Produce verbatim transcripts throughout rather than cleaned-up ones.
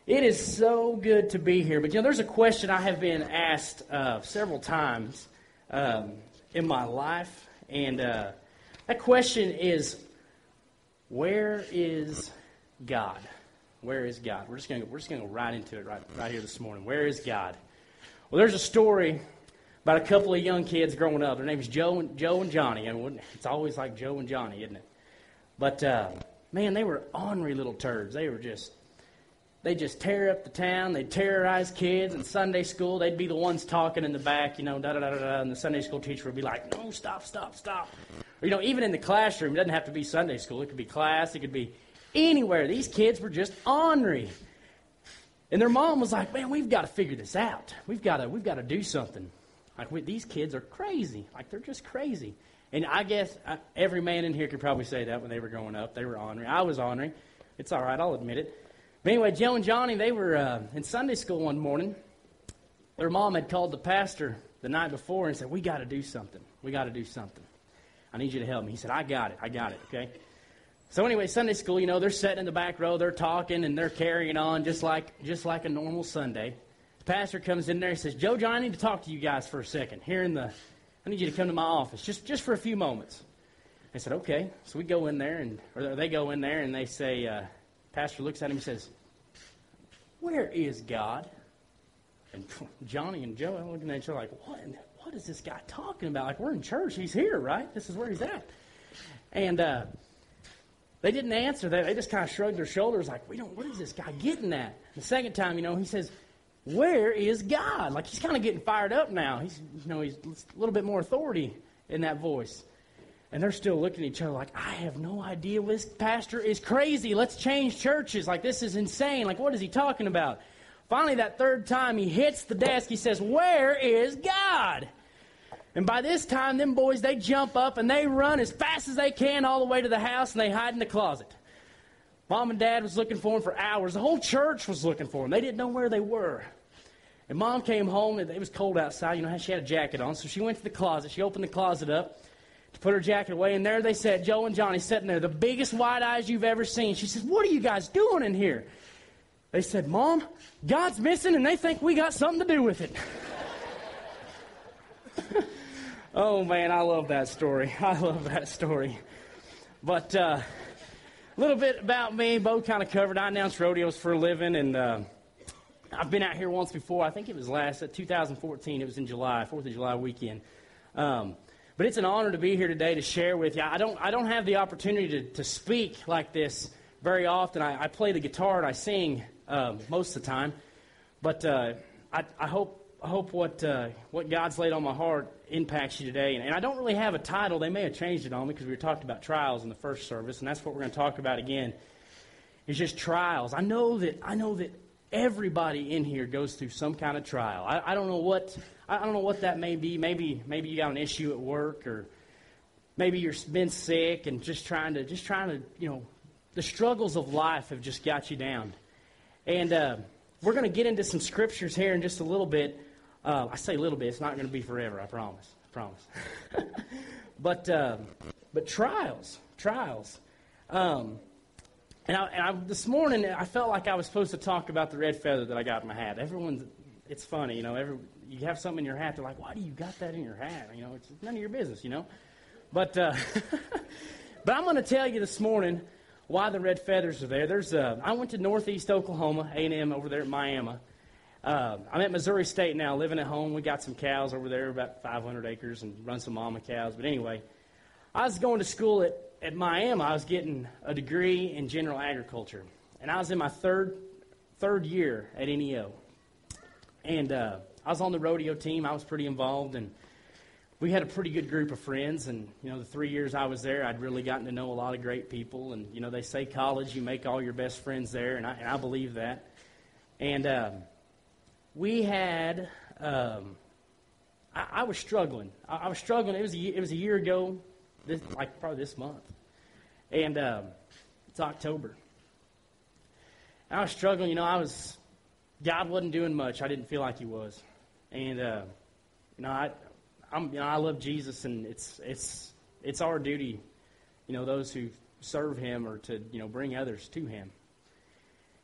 It is so good to be here. But, you know, there's a question I have been asked uh, several times um, in my life. And uh, that question is, where is God? Where is God? We're just going to we're just going to go right into it right, right here this morning. Where is God? Well, there's a story about a couple of young kids growing up. Their name's Joe and, Joe and Johnny. And it's always like Joe and Johnny, isn't it? But, uh, man, they were ornery little turds. They were just... They just tear up the town. They'd terrorize kids. In Sunday school, they'd be the ones talking in the back, you know, da-da-da-da-da, and the Sunday school teacher would be like, no, stop, stop, stop. Or, you know, even in the classroom, it doesn't have to be Sunday school. It could be class. It could be anywhere. These kids were just ornery. And their mom was like, man, we've got to figure this out. We've got to we've got to do something. Like, we, these kids are crazy. Like, they're just crazy. And I guess I, every man in here could probably say that when they were growing up. They were ornery. I was ornery. It's all right. I'll admit it. But anyway, Joe and Johnny, they were uh, in Sunday school one morning. Their mom had called the pastor the night before and said, we got to do something. We got to do something. I need you to help me. He said, I got it. I got it, okay? So anyway, Sunday school, you know, they're sitting in the back row. They're talking and they're carrying on just like just like a normal Sunday. The pastor comes in there and says, Joe, John, I need to talk to you guys for a second. Here in the, I need you to come to my office just, just for a few moments. I said, okay. So we go in there, and or they go in there and they say, uh, pastor looks at him and says, where is God? And Johnny and Joe are looking at each other like, what? What is this guy talking about? Like, we're in church. He's here, right? This is where he's at. And uh, they didn't answer that. They just kind of shrugged their shoulders like, we don't, what is this guy getting at? The second time, you know, he says, where is God? Like, he's kind of getting fired up now. He's, you know, he's a little bit more authority in that voice. And they're still looking at each other like, I have no idea. This pastor is crazy. Let's change churches. Like, this is insane. Like, what is he talking about? Finally, that third time, he hits the desk. He says, where is God? And by this time, them boys, they jump up and they run as fast as they can all the way to the house, and they hide in the closet. Mom and Dad was looking for them for hours. The whole church was looking for them. They didn't know where they were. And Mom came home, and it was cold outside. You know, she had a jacket on, so she went to the closet. She opened the closet up to put her jacket away, and there they sat, Joe and Johnny sitting there, the biggest wide eyes you've ever seen. She says, what are you guys doing in here? They said, Mom, God's missing, and they think we got something to do with it. Oh, man, I love that story. I love that story. But uh, a little bit about me. Bo kind of covered. I announce rodeos for a living, and uh, I've been out here once before. I think it was last, uh, two thousand fourteen. It was in July, fourth of July weekend. Um But it's an honor to be here today to share with you. I don't I don't have the opportunity to, to speak like this very often. I, I play the guitar and I sing um, most of the time. But uh, I, I hope I hope what uh, what God's laid on my heart impacts you today. And, and I don't really have a title. They may have changed it on me because we were talking about trials in the first service, and that's what we're going to talk about again. It's just trials. I know that I know that everybody in here goes through some kind of trial. I, I don't know what I don't know what that may be. Maybe maybe you got an issue at work, or maybe you've been sick and just trying to just trying to you know the struggles of life have just got you down. And uh, we're going to get into some scriptures here in just a little bit. Uh, I say a little bit. It's not going to be forever. I promise. I promise. but uh, but trials, trials. Um, And, I, and I, this morning, I felt like I was supposed to talk about the red feather that I got in my hat. Everyone's, it's funny, you know, every, you have something in your hat, they're like, why do you got that in your hat? You know, it's none of your business, you know. But uh, but I'm going to tell you this morning why the red feathers are there. There's uh, I went to Northeast Oklahoma, A and M over there at Miami. Uh, I'm at Missouri State now, living at home. We got some cows over there, about five hundred acres, and run some mama cows. But anyway, I was going to school at At Miami. I was getting a degree in general agriculture, and I was in my third third year at N E O. And uh, I was on the rodeo team. I was pretty involved, and we had a pretty good group of friends. And you know, the three years I was there, I'd really gotten to know a lot of great people. And you know, they say college, you make all your best friends there, and I, and I believe that. And um, we had, um, I, I was struggling. I, I was struggling. It was a, it was a year ago. This, like probably this month. And um, it's October. And I was struggling, you know, I was, God wasn't doing much. I didn't feel like he was. And, uh, you know, I, I'm, you know, I love Jesus, and it's, it's, it's our duty, you know, those who serve him, or to, you know, bring others to him.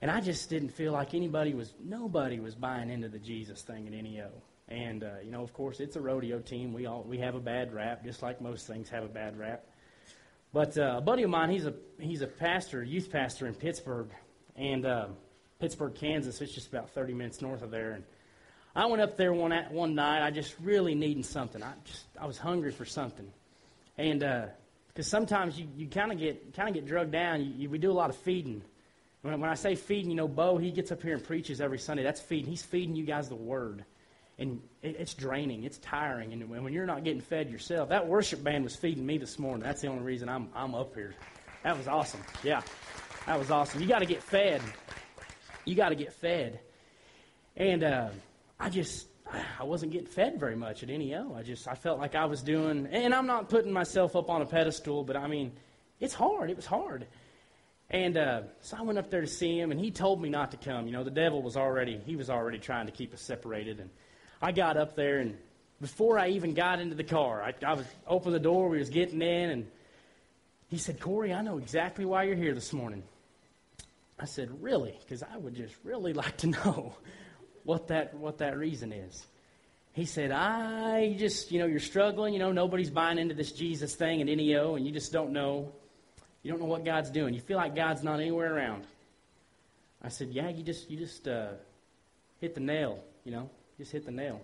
And I just didn't feel like anybody was, nobody was buying into the Jesus thing at N E O. And, uh, you know, of course, it's a rodeo team. We all we have a bad rap, just like most things have a bad rap. But uh, a buddy of mine, he's a he's a pastor, youth pastor in Pittsburgh, and uh, Pittsburgh, Kansas. It's just about thirty minutes north of there. And I went up there one one night. I just really needing something. I just I was hungry for something, and because uh, sometimes you, you kind of get kind of get drugged down. You, you, we do a lot of feeding. When, when I say feeding, you know, Bo, he gets up here and preaches every Sunday. That's feeding. He's feeding you guys the Word. And it, it's draining. It's tiring. And when, when you're not getting fed yourself, that worship band was feeding me this morning. That's the only reason I'm I'm up here. That was awesome. Yeah, that was awesome. You got to get fed. You got to get fed. And uh, I just, I wasn't getting fed very much at N E O. I just, I felt like I was doing, and I'm not putting myself up on a pedestal, but I mean, it's hard. It was hard. And uh, so I went up there to see him, and he told me not to come. You know, the devil was already, he was already trying to keep us separated. And I got up there, and before I even got into the car, I, I was opened the door, we was getting in, and he said, Corey, I know exactly why you're here this morning. I said, really? Because I would just really like to know what that what that reason is. He said, I just, you know, you're struggling, you know, nobody's buying into this Jesus thing at N E O, and you just don't know. You don't know what God's doing. You feel like God's not anywhere around. I said, yeah, you just you just uh, hit the nail, you know, just hit the nail.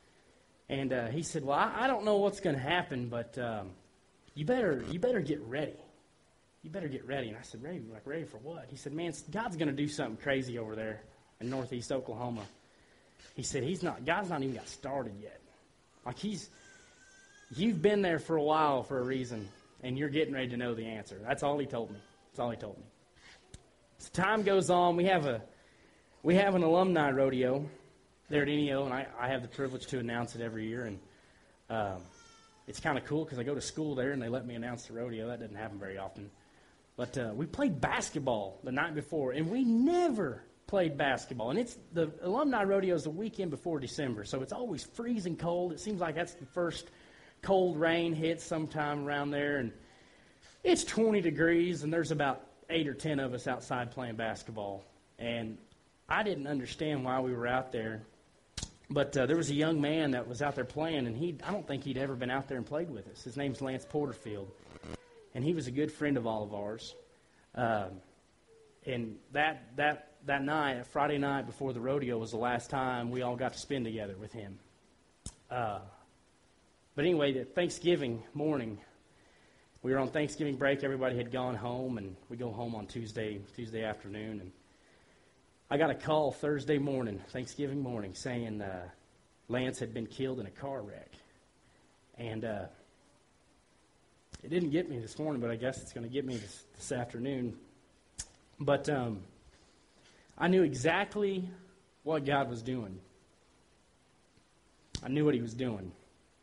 And uh, he said, well, I, I don't know what's going to happen, but um, you better you better get ready. You better get ready. And I said, ready? Like, ready for what? He said, man, God's going to do something crazy over there in northeast Oklahoma. He said, he's not, God's not even got started yet. Like, he's, you've been there for a while for a reason, and you're getting ready to know the answer. That's all he told me. That's all he told me. As time goes on, we have a, we have an alumni rodeo there at N E O, and I, I have the privilege to announce it every year, and um, it's kind of cool because I go to school there, and they let me announce the rodeo. That doesn't happen very often. But uh, we played basketball the night before, and we never played basketball. And it's the alumni rodeo is the weekend before December, so it's always freezing cold. It seems like that's the first cold rain hits sometime around there, and it's twenty degrees, and there's about eight or ten of us outside playing basketball. And I didn't understand why we were out there, but uh, there was a young man that was out there playing, and he I don't think he'd ever been out there and played with us. His name's Lance Porterfield. And he was a good friend of all of ours. Um, and that that that night, Friday night before the rodeo, was the last time we all got to spend together with him. Uh, but anyway, the Thanksgiving morning, we were on Thanksgiving break. Everybody had gone home, and we go home on Tuesday Tuesday afternoon. And I got a call Thursday morning, Thanksgiving morning, saying uh, Lance had been killed in a car wreck. And Uh, It didn't get me this morning, but I guess it's going to get me this, this afternoon. But um, I knew exactly what God was doing. I knew what he was doing.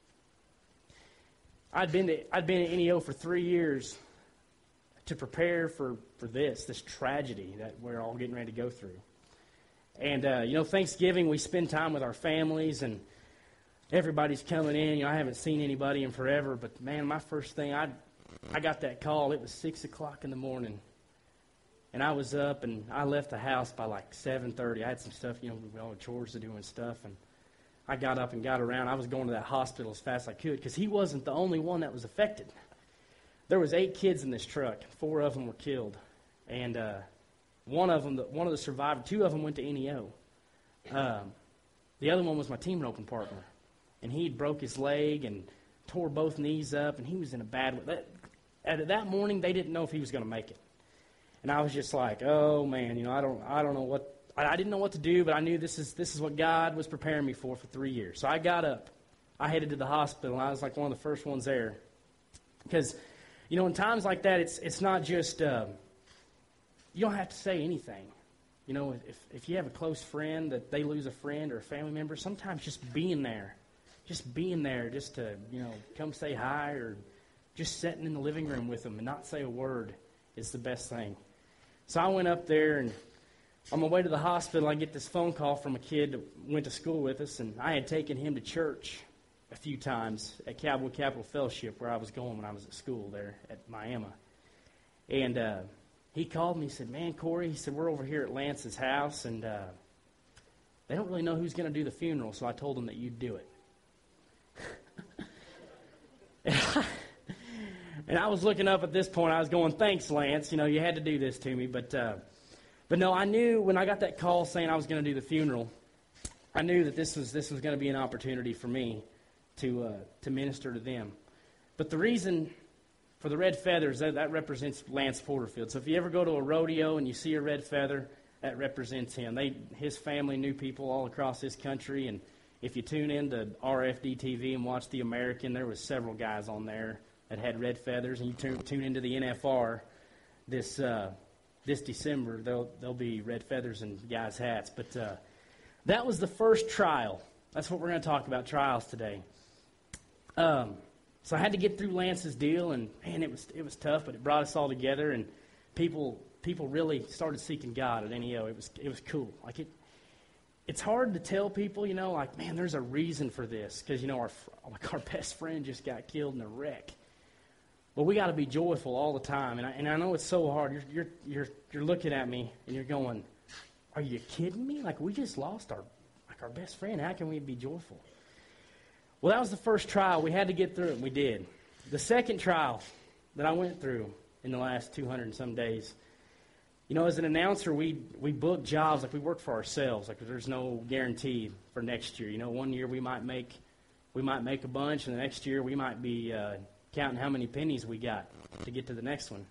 I'd been to, I'd been at N E O for three years to prepare for, for this, this tragedy that we're all getting ready to go through. And, uh, you know, Thanksgiving, we spend time with our families, and everybody's coming in. You know, I haven't seen anybody in forever, but man, my first thing, I I got that call. It was six o'clock in the morning, and I was up, and I left the house by like seven thirty. I had some stuff, you know, all the chores to do and stuff, and I got up and got around. I was going to that hospital as fast as I could because he wasn't the only one that was affected. There was eight kids in this truck. Four of them were killed, and uh, one of them, the, one of the survivors, two of them went to N E O. Um, the other one was my team roping partner. And he broke his leg and tore both knees up, and he was in a bad way. That, at that morning, they didn't know if he was going to make it. And I was just like, oh man, you know, I don't, I don't know what, I, I didn't know what to do, but I knew this is, this is what God was preparing me for for three years. So I got up, I headed to the hospital, and I was like one of the first ones there, because, you know, in times like that, it's, it's not just, uh, you don't have to say anything. You know, if if you have a close friend that they lose a friend or a family member, sometimes just being there. Just being there, just to, you know, come say hi, or just sitting in the living room with them and not say a word is the best thing. So I went up there, and on my way to the hospital, I get this phone call from a kid that went to school with us, and I had taken him to church a few times at Cowboy Capital Fellowship, where I was going when I was at school there at Miami. And uh, he called me. He said, man, Corey, he said, we're over here at Lance's house, and uh, they don't really know who's going to do the funeral, so I told them that you'd do it. And I was looking up at this point. I was going, thanks, Lance. You know, you had to do this to me. But, uh, but no, I knew when I got that call saying I was going to do the funeral, I knew that this was this was going to be an opportunity for me to uh, to minister to them. But the reason for the red feathers, that, that represents Lance Porterfield. So if you ever go to a rodeo and you see a red feather, that represents him. They his family knew people all across this country, and if you tune into R F D T V and watch The American, there was several guys on there that had red feathers. And you tune, tune into the N F R this uh, this December, there'll there'll be red feathers and guys' hats. But uh, that was the first trial. That's what we're going to talk about, trials today. Um, so I had to get through Lance's deal, and man, it was it was tough, but it brought us all together, and people people really started seeking God at N E O. It was it was cool. Like it. It's hard to tell people, you know, like, man, there's a reason for this, because, you know, our like our best friend just got killed in a wreck. But we got to be joyful all the time, and I, and I know it's so hard. You're you're you're you're looking at me and you're going, "Are you kidding me? Like, we just lost our like our best friend. How can we be joyful?" Well, that was the first trial. We had to get through it, and we did. The second trial that I went through in the last two hundred and some days. You know, as an announcer, we we book jobs, like we work for ourselves. Like there's no guarantee for next year. You know, one year we might make we might make a bunch, and the next year we might be uh, counting how many pennies we got to get to the next one.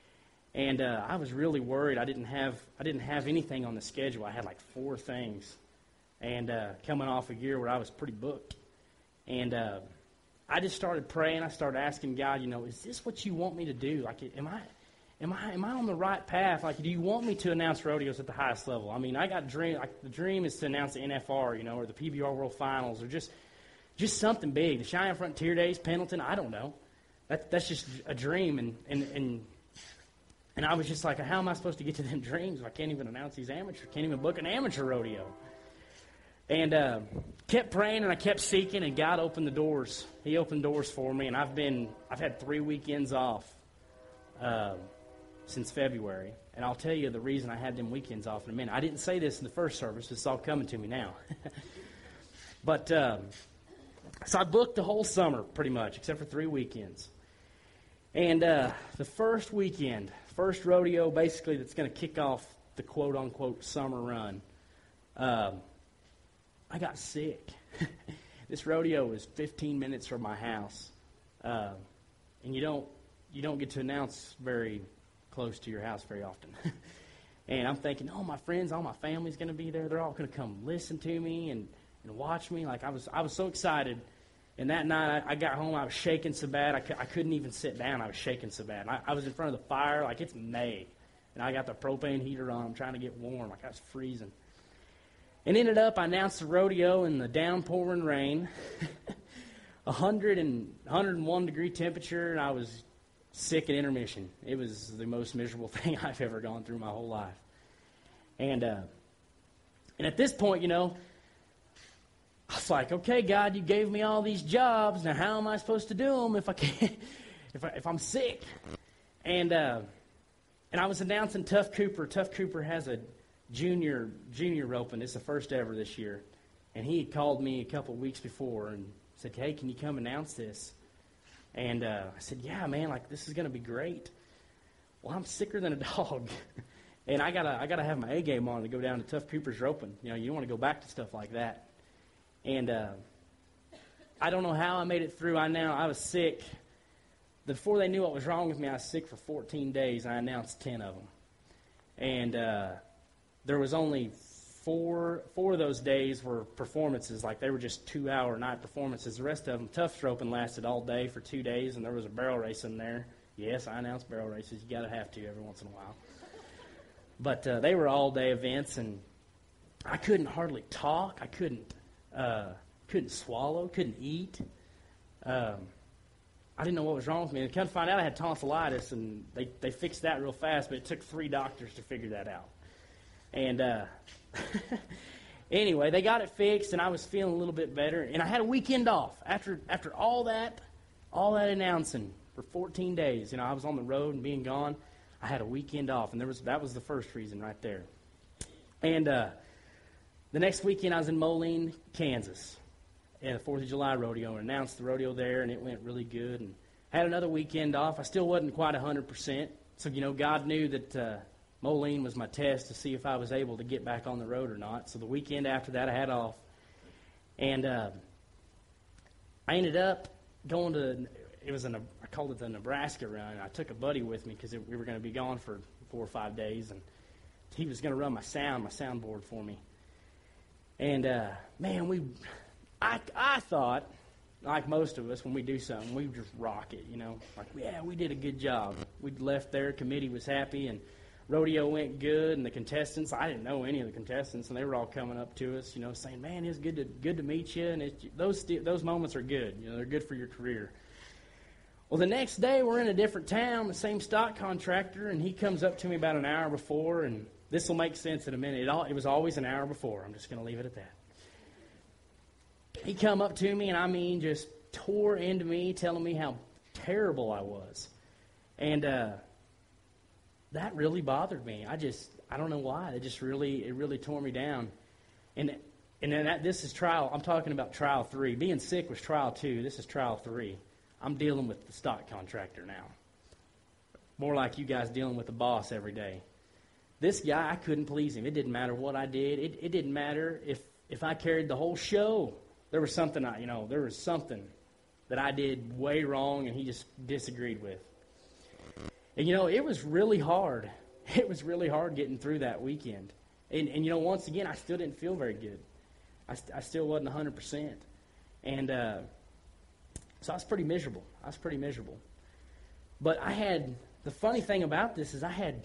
And uh, I was really worried. I didn't have I didn't have anything on the schedule. I had like four things, and uh, coming off a year where I was pretty booked, and uh, I just started praying. I started asking God, you know, is this what you want me to do? Like, am I? Am I am I on the right path? Like, do you want me to announce rodeos at the highest level? I mean, I got dream. Like, the dream is to announce the N F R, you know, or the P B R World Finals, or just just something big. The Cheyenne Frontier Days, Pendleton. I don't know. That that's just a dream, and and and and I was just like, how am I supposed to get to them dreams if I can't even announce these amateurs? Can't even book an amateur rodeo. And uh, kept praying, and I kept seeking, and God opened the doors. He opened doors for me, and I've been I've had three weekends off. Uh, since February, and I'll tell you the reason I had them weekends off in a minute. I didn't say this in the first service. It's all coming to me now. But, um, so I booked the whole summer, pretty much, except for three weekends. And uh, the first weekend, first rodeo, basically, that's going to kick off the quote-unquote summer run, um, I got sick. This rodeo was fifteen minutes from my house. Uh, and you don't you don't get to announce very close to your house very often. And I'm thinking, oh, my friends, all my family's going to be there. They're all going to come listen to me and, and watch me. Like, I was I was so excited. And that night, I, I got home, I was shaking so bad, I, cu- I couldn't even sit down. I was shaking so bad. And I, I was in front of the fire, like it's May. And I got the propane heater on. I'm trying to get warm. Like, I was freezing. And ended up, I announced the rodeo in the downpouring rain. one hundred and one hundred one degree temperature, and I was sick at intermission. It was the most miserable thing I've ever gone through my whole life. And uh, and at this point, you know, I was like, okay, God, you gave me all these jobs. Now, how am I supposed to do them if I can't, if I, if I'm sick? And uh, and I was announcing Tuff Cooper. Tuff Cooper has a junior junior roping. It's the first ever this year. And he had called me a couple of weeks before and said, hey, can you come announce this? And uh, I said, yeah, man, like, this is going to be great. Well, I'm sicker than a dog. And I got to I gotta have my A-game on to go down to Tuff Cooper's roping. You know, you don't want to go back to stuff like that. And uh, I don't know how I made it through. I now I was sick. Before they knew what was wrong with me, I was sick for fourteen days. I announced ten of them. And uh, there was only four four of those days were performances. Like, they were just two-hour night performances. The rest of them, Tuff roping lasted all day for two days, and there was a barrel race in there. Yes, I announced barrel races. You got to have to every once in a while. But uh, they were all-day events, and I couldn't hardly talk. I couldn't uh, couldn't swallow, couldn't eat. Um, I didn't know what was wrong with me. And come to find out I had tonsillitis, and they, they fixed that real fast, but it took three doctors to figure that out. And uh, anyway, they got it fixed, and I was feeling a little bit better. And I had a weekend off. After after all that, all that announcing for fourteen days, you know, I was on the road and being gone. I had a weekend off, and there was that was the first reason right there. And uh, the next weekend, I was in Moline, Kansas, at the Fourth of July rodeo, and announced the rodeo there, and it went really good. And had another weekend off. I still wasn't quite one hundred percent, so you know God knew that uh, Moline was my test to see if I was able to get back on the road or not. So the weekend after that, I had off, and uh, I ended up going to. It was a, I called it the Nebraska run. I took a buddy with me because we were going to be gone for four or five days, and he was going to run my sound, my soundboard for me. And uh, man, we, I, I thought, like most of us, when we do something, we just rock it, you know. Like, yeah, we did a good job. We left there, committee was happy, and rodeo went good, and the contestants, I didn't know any of the contestants, and they were all coming up to us, you know, saying, man, it's good to good to meet you, and it's, those those moments are good, you know, they're good for your career. Well, the next day, we're in a different town, the same stock contractor, and he comes up to me about an hour before, and this will make sense in a minute. It, all, it was always an hour before. I'm just going to leave it at that. He come up to me, and I mean, just tore into me, telling me how terrible I was. And uh, that really bothered me. I just, I don't know why. It just really, it really tore me down. And and then that, this is trial. I'm talking about trial three. Being sick was trial two. This is trial three. I'm dealing with the stock contractor now. More like you guys dealing with the boss every day. This guy, I couldn't please him. It didn't matter what I did. It, it didn't matter if, if I carried the whole show. There was something I, you know, there was something that I did way wrong, and he just disagreed with. And, you know, it was really hard. It was really hard getting through that weekend. And, and you know, once again, I still didn't feel very good. I, st- I still wasn't one hundred percent. And uh, so I was pretty miserable. I was pretty miserable. But I had, the funny thing about this is I had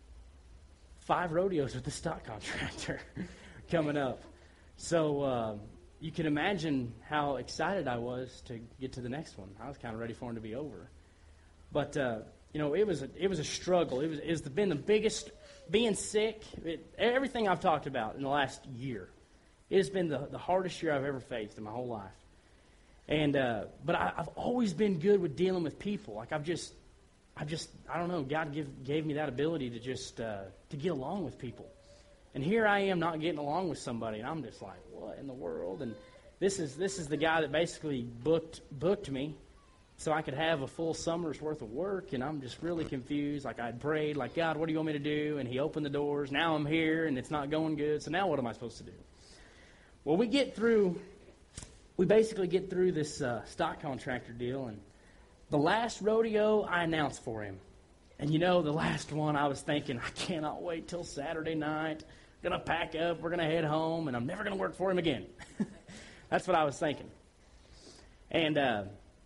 five rodeos with the stock contractor coming up. So uh, you can imagine how excited I was to get to the next one. I was kind of ready for him to be over. But, uh, you know, it was a, it was a struggle. It was it's been the biggest, being sick, it, everything I've talked about in the last year. It has been the, the hardest year I've ever faced in my whole life. And uh, but I, I've always been good with dealing with people. Like I've just, I've just, I don't know. God give, gave me that ability to just uh, to get along with people. And here I am not getting along with somebody, and I'm just like, what in the world? And this is this is the guy that basically booked booked me, so I could have a full summer's worth of work. And I'm just really confused. Like I'd prayed, like God, what do you want me to do? And He opened the doors. Now I'm here, and it's not going good. So now what am I supposed to do? Well, we get through. We basically get through this uh, stock contractor deal, and the last rodeo I announced for him. And you know, the last one I was thinking, I cannot wait till Saturday night. We're going to pack up, we're going to head home, and I'm never going to work for him again. That's what I was thinking. And uh,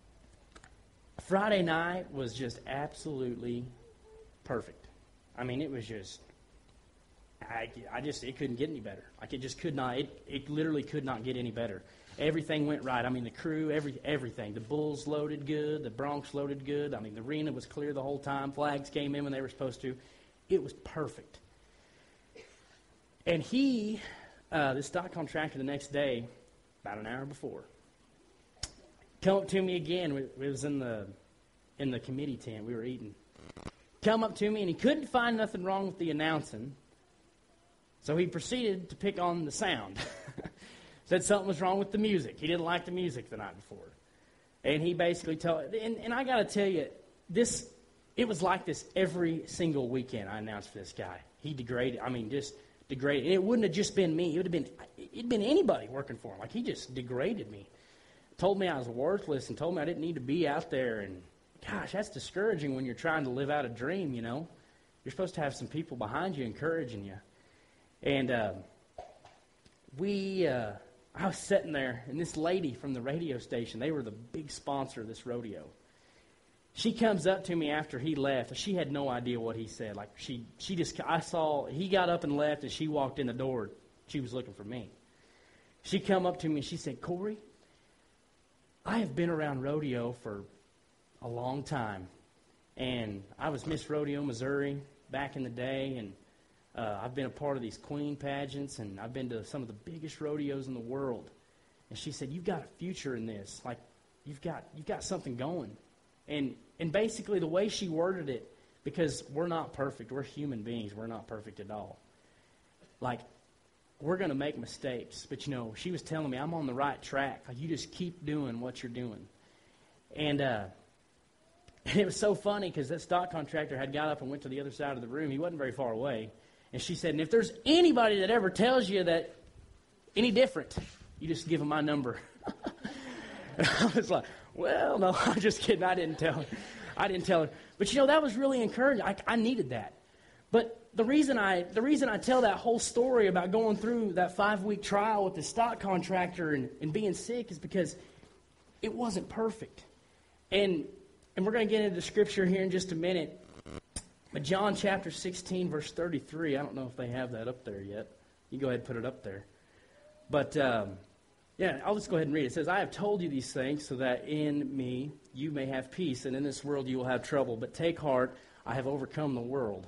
Friday night was just absolutely perfect. I mean, it was just, I, I just, it couldn't get any better. Like, it just could not, it, it literally could not get any better. Everything went right. I mean, the crew, every everything. The bulls loaded good. The broncs loaded good. I mean, the arena was clear the whole time. Flags came in when they were supposed to. It was perfect. And he, uh, the stock contractor, the next day, about an hour before, come up to me again. It was in the in the committee tent. We were eating. Come up to me, and he couldn't find nothing wrong with the announcing. So he proceeded to pick on the sound. Said something was wrong with the music. He didn't like the music the night before. And he basically told, and, and I got to tell you, this, it was like this every single weekend I announced for this guy. He degraded, I mean, just degraded. And it wouldn't have just been me. It would have been, it'd been anybody working for him. Like, he just degraded me. Told me I was worthless and told me I didn't need to be out there. And gosh, that's discouraging when you're trying to live out a dream, you know. You're supposed to have some people behind you encouraging you. And uh, we... Uh, I was sitting there, and this lady from the radio station, they were the big sponsor of this rodeo. She comes up to me after he left. She had no idea what he said. Like, she, she just, I saw, he got up and left, and she walked in the door. She was looking for me. She come up to me, and she said, Corey, I have been around rodeo for a long time. And I was Miss Rodeo, Missouri, back in the day, and Uh, I've been a part of these queen pageants, and I've been to some of the biggest rodeos in the world. And she said, "You've got a future in this. Like, you've got you've got something going." And and basically, the way she worded it, because we're not perfect. We're human beings. We're not perfect at all. Like, we're going to make mistakes. But, you know, she was telling me, I'm on the right track. Like, you just keep doing what you're doing. And, uh, and it was so funny because that stock contractor had got up and went to the other side of the room. He wasn't very far away. And she said, and if there's anybody that ever tells you that any different, you just give them my number. And I was like, well, no, I'm just kidding. I didn't tell her. I didn't tell her. But, you know, that was really encouraging. I, I needed that. But the reason I the reason I tell that whole story about going through that five-week trial with the stock contractor and, and being sick is because it wasn't perfect. And and we're going to get into the scripture here in just a minute. But John chapter sixteen, verse thirty-three, I don't know if they have that up there yet. You go ahead and put it up there. But, um, yeah, I'll just go ahead and read it. It says, I have told you these things so that in me you may have peace, and in this world you will have trouble. But take heart, I have overcome the world.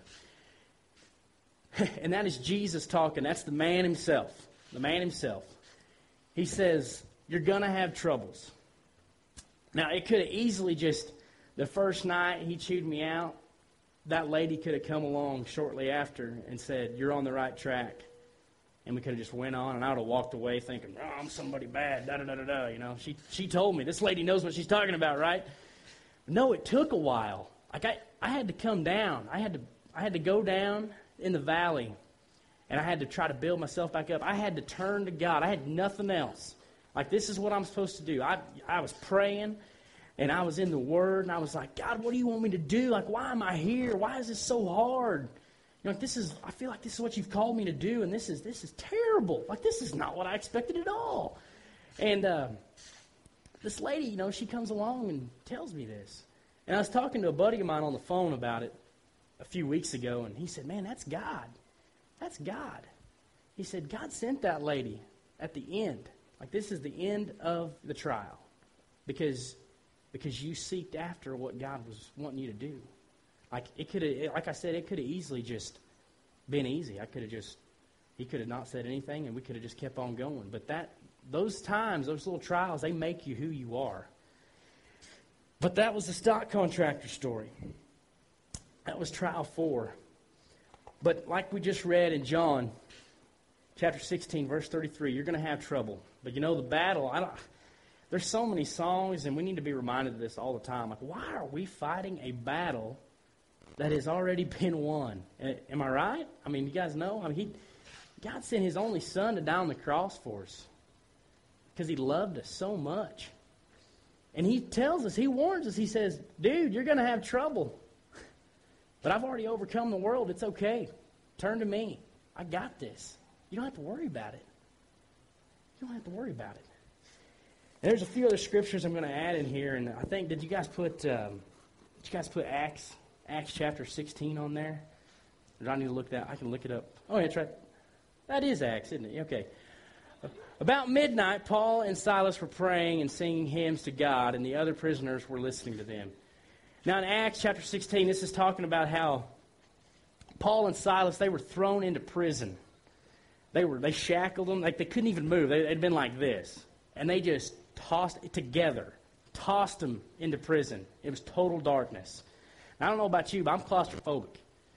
And that is Jesus talking. That's the man himself. The man himself. He says, you're going to have troubles. Now, it could have easily just, the first night he chewed me out, that lady could have come along shortly after and said, you're on the right track. And we could have just went on, and I would have walked away thinking, oh, I'm somebody bad, da-da-da-da-da, you know. She she told me. This lady knows what she's talking about, right? No, it took a while. Like, I, I had to come down. I had to I had to go down in the valley, and I had to try to build myself back up. I had to turn to God. I had nothing else. Like, this is what I'm supposed to do. I I was praying, and I was in the Word, and I was like, God, what do you want me to do? Like, why am I here? Why is this so hard? You know, like this is, I feel like this is what you've called me to do, and this is this is terrible. Like, this is not what I expected at all. And uh, this lady, you know, she comes along and tells me this. And I was talking to a buddy of mine on the phone about it a few weeks ago, and he said, man, that's God. That's God. He said, God sent that lady at the end. Like, this is the end of the trial because, because you seeked after what God was wanting you to do. Like, it could have, like I said, it could have easily just been easy. I could have just, he could have not said anything, and we could have just kept on going. But that, those times, those little trials, they make you who you are. But that was the stock contractor story. That was trial four. But like we just read in John chapter sixteen, verse thirty-three, you're going to have trouble. But you know, the battle, I don't, there's so many songs, and we need to be reminded of this all the time. Like, why are we fighting a battle that has already been won? Am I right? I mean, you guys know? I mean, he, God sent his only son to die on the cross for us because he loved us so much. And he tells us, he warns us, he says, dude, you're going to have trouble. But I've already overcome the world. It's okay. Turn to me. I got this. You don't have to worry about it. You don't have to worry about it. And there's a few other scriptures I'm going to add in here. And I think, did you guys put, um, did you guys put Acts, Acts chapter sixteen on there? Or do I need to look that? I can look it up. Oh, yeah, that's right. That is Acts, isn't it? Okay. About midnight, Paul and Silas were praying and singing hymns to God, and the other prisoners were listening to them. Now, in Acts chapter sixteen, this is talking about how Paul and Silas, they were thrown into prison. They were they shackled them. Like, they couldn't even move. They, they'd been like this. And they just tossed it together, tossed them into prison. It was total darkness. Now, I don't know about you, but I'm claustrophobic.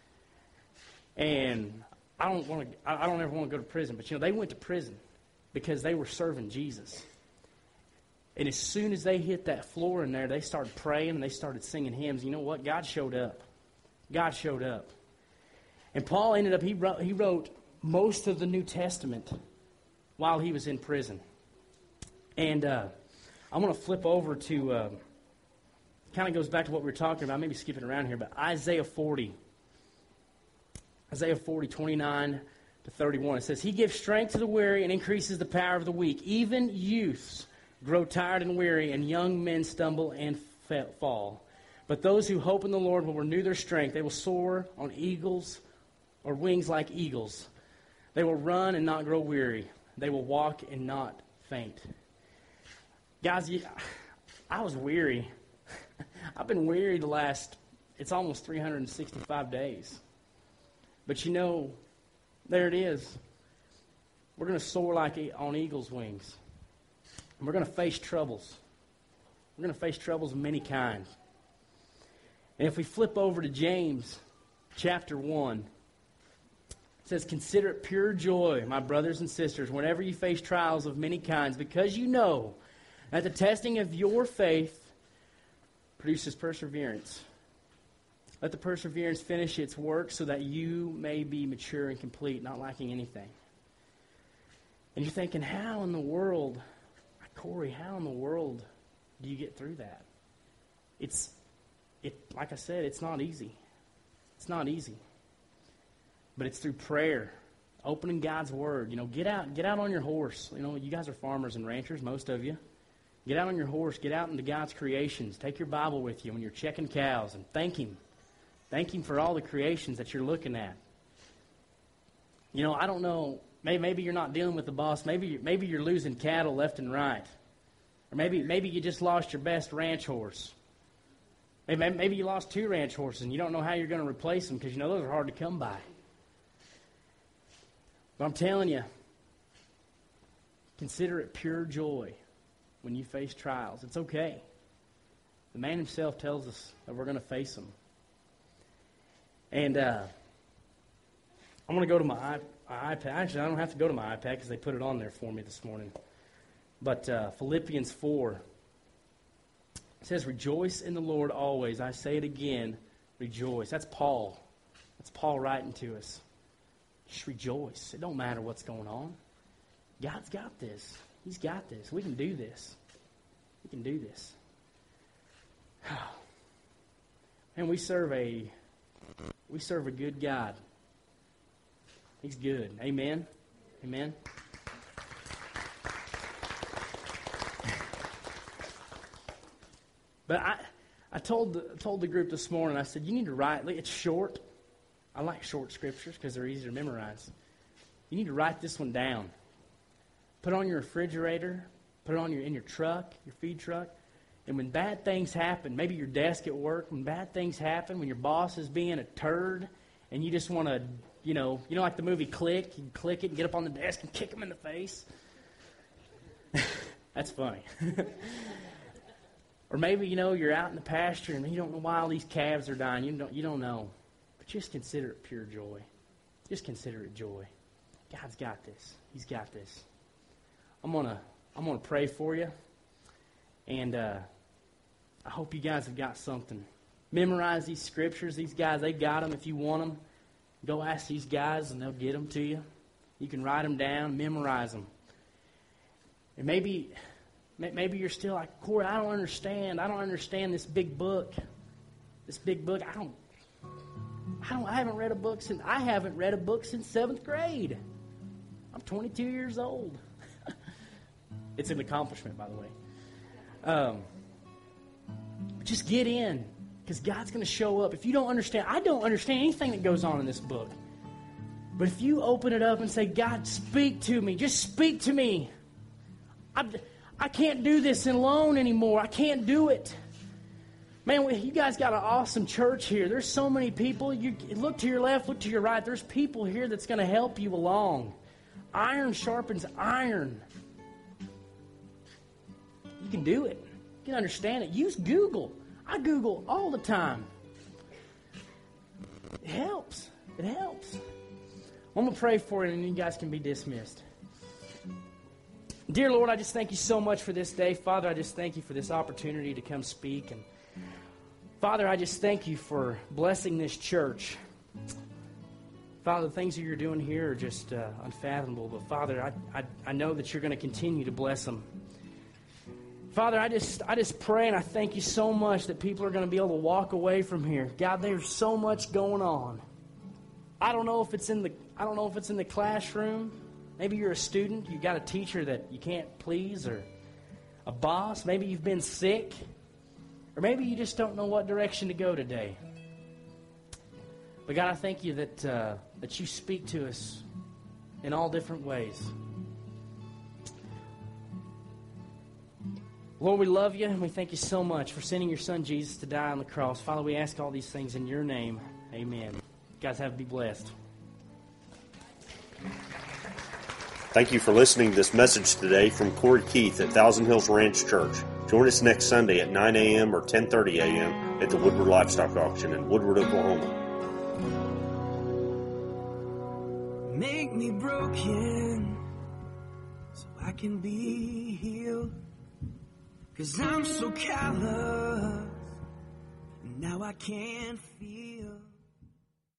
And I don't want to. I don't ever want to go to prison. But, you know, they went to prison because they were serving Jesus. And as soon as they hit that floor in there, they started praying and they started singing hymns. You know what? God showed up. God showed up. And Paul ended up, he wrote, he wrote most of the New Testament while he was in prison. And uh, I'm going to flip over to, uh, kind of goes back to what we were talking about, maybe skipping around here, but Isaiah forty. Isaiah forty, twenty-nine to thirty-one. It says, he gives strength to the weary and increases the power of the weak. Even youths grow tired and weary, and young men stumble and fall. But those who hope in the Lord will renew their strength. They will soar on eagles or wings like eagles. They will run and not grow weary. They will walk and not faint. Guys, I was weary. I've been weary the last, it's almost three hundred sixty-five days. But you know, there it is. We're going to soar like on eagle's wings. And we're going to face troubles. We're going to face troubles of many kinds. And if we flip over to James chapter one, it says, "Consider it pure joy, my brothers and sisters, whenever you face trials of many kinds, because you know that the testing of your faith produces perseverance. Let the perseverance finish its work so that you may be mature and complete, not lacking anything." And you're thinking, how in the world, Corey, how in the world do you get through that? It's, it like I said, it's not easy. It's not easy. But it's through prayer, opening God's Word. You know, get out, get out on your horse. You know, you guys are farmers and ranchers, most of you. Get out on your horse. Get out into God's creations. Take your Bible with you when you're checking cows and thank Him. Thank Him for all the creations that you're looking at. You know, I don't know. Maybe, maybe you're not dealing with the boss. Maybe, maybe you're losing cattle left and right. Or maybe, maybe you just lost your best ranch horse. Maybe, maybe you lost two ranch horses and you don't know how you're going to replace them because you know those are hard to come by. But I'm telling you, consider it pure joy when you face trials. It's okay. The man himself tells us that we're going to face them. And uh, I'm going to go to my, my iPad. Actually, I don't have to go to my iPad because they put it on there for me this morning. But uh, Philippians four, it says, "Rejoice in the Lord always. I say it again, rejoice." That's Paul. That's Paul writing to us. Just rejoice. It don't matter what's going on. God's got this. He's got this. We can do this. We can do this. And we serve a we serve a good God. He's good. Amen. Amen. But I, I told the told the group this morning. I said, you need to write. It's short. I like short scriptures because they're easy to memorize. You need to write this one down. Put it on your refrigerator. Put it on your in your truck, your feed truck. And when bad things happen, maybe your desk at work, when bad things happen, when your boss is being a turd, and you just want to, you know, you know, like the movie Click, you click it and get up on the desk and kick him in the face. That's funny. Or maybe, you know, you're out in the pasture and you don't know why all these calves are dying. You don't, you don't know. But just consider it pure joy. Just consider it joy. God's got this. He's got this. I'm gonna, I'm gonna pray for you, and uh, I hope you guys have got something. Memorize these scriptures. These guys, they got them. If you want them, go ask these guys, and they'll get them to you. You can write them down, memorize them, and maybe. Maybe you're still like, Corey, I don't understand. I don't understand this big book. This big book. I don't. I don't. I haven't read a book since. I haven't read a book since seventh grade. I'm twenty-two years old. It's an accomplishment, by the way. Um, just get in, because God's going to show up. If you don't understand, I don't understand anything that goes on in this book. But if you open it up and say, God, speak to me. Just speak to me. I'm. I can't do this alone anymore. I can't do it. Man, we, you guys got an awesome church here. There's so many people. You look to your left, look to your right. There's people here that's going to help you along. Iron sharpens iron. You can do it. You can understand it. Use Google. I Google all the time. It helps. It helps. I'm going to pray for you, and you guys can be dismissed. Dear Lord, I just thank you so much for this day. Father, I just thank you for this opportunity to come speak. And Father, I just thank you for blessing this church. Father, the things that you're doing here are just uh, unfathomable. But Father, I, I, I know that you're going to continue to bless them. Father, I just I just pray and I thank you so much that people are going to be able to walk away from here. God, there's so much going on. I don't know if it's in the I don't know if it's in the classroom. Maybe you're a student, you've got a teacher that you can't please, or a boss. Maybe you've been sick, or maybe you just don't know what direction to go today. But God, I thank you that uh, that you speak to us in all different ways. Lord, we love you, and we thank you so much for sending your son Jesus to die on the cross. Father, we ask all these things in your name. Amen. You guys have to be blessed. Thank you for listening to this message today from Corey Keith at Thousand Hills Ranch Church. Join us next Sunday at nine a.m. or ten thirty a.m. at the Woodward Livestock Auction in Woodward, Oklahoma. Make me broken so I can be healed, 'cause I'm so callous, and now I can't feel.